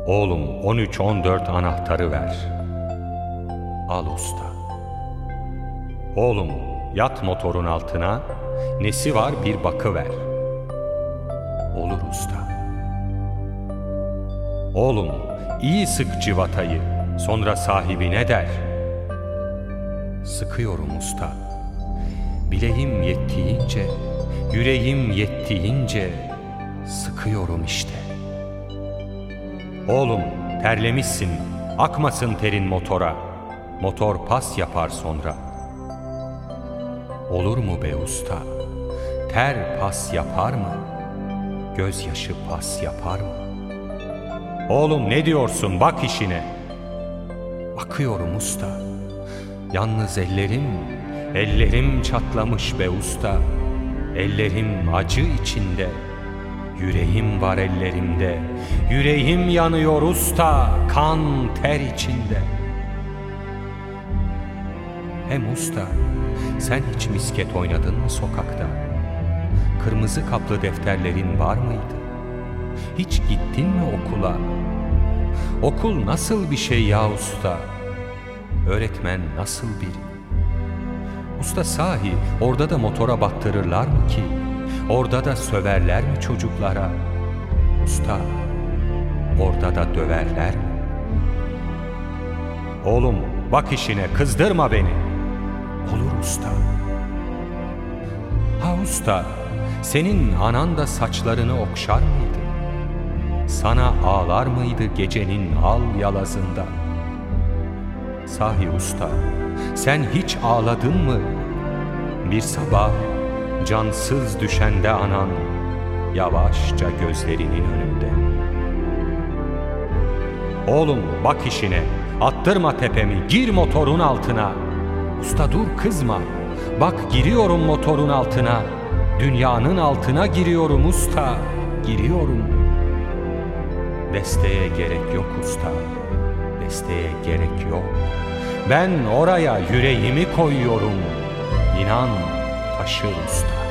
Oğlum 13-14 anahtarı ver. Al usta. Oğlum yat motorun altına, nesi var bir bakıver. Olur usta. Oğlum iyi sık civatayı, sonra sahibi ne der? Sıkıyorum usta. Bileğim yettiğince, yüreğim yettiğince sıkıyorum işte. Oğlum terlemişsin, akmasın terin motora. Motor pas yapar sonra. Olur mu be usta? Ter pas yapar mı? Gözyaşı pas yapar mı? Oğlum ne diyorsun, bak işine. Bakıyorum usta. Yalnız ellerim çatlamış be usta. Ellerim acı içinde. Yüreğim var ellerimde. Yüreğim yanıyor usta, kan ter içinde. Hem usta, sen hiç misket oynadın mı sokakta? Kırmızı kaplı defterlerin var mıydı? Hiç gittin mi okula? Okul nasıl bir şey ya usta? Öğretmen nasıl biri? Usta sahi orada da motora baktırırlar mı ki? Orada da söverler mi çocuklara? Usta, orada da döverler mi? Oğlum bak işine, kızdırma beni. Olur usta. Ha usta, senin anan da saçlarını okşar mıydı? Sana ağlar mıydı gecenin al yalazında? Sahi usta, sen hiç ağladın mı? Bir sabah cansız düşende anan, yavaşça gözlerinin önünde. Oğlum bak işine, attırma tepemi, gir motorun altına. Usta dur kızma, bak giriyorum motorun altına. Dünyanın altına giriyorum usta, giriyorum. Desteğe gerek yok usta, desteğe gerek yok. Ben oraya yüreğimi koyuyorum, İnan taşır usta.